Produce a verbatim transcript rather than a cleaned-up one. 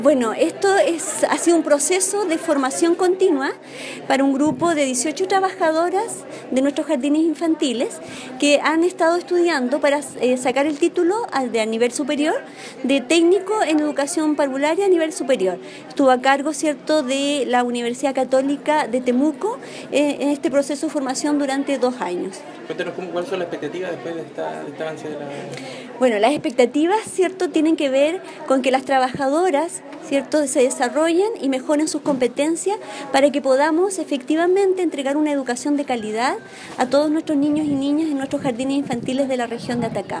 Bueno, esto es, ha sido un proceso de formación continua para un grupo de dieciocho trabajadoras de nuestros jardines infantiles que han estado estudiando para eh, sacar el título a, de a nivel superior de técnico en educación parvularia a nivel superior. Estuvo a cargo, ¿cierto?, de la Universidad Católica de Temuco eh, en este proceso de formación durante dos años. Cuéntanos cómo, cuáles son las expectativas después de esta, de esta avance de la... Bueno, las expectativas, ¿cierto?, tienen que ver con que las trabajadoras, ¿cierto?, se desarrollen y mejoren sus competencias para que podamos efectivamente entregar una educación de calidad a todos nuestros niños y niñas en nuestros jardines infantiles de la región de Atacama.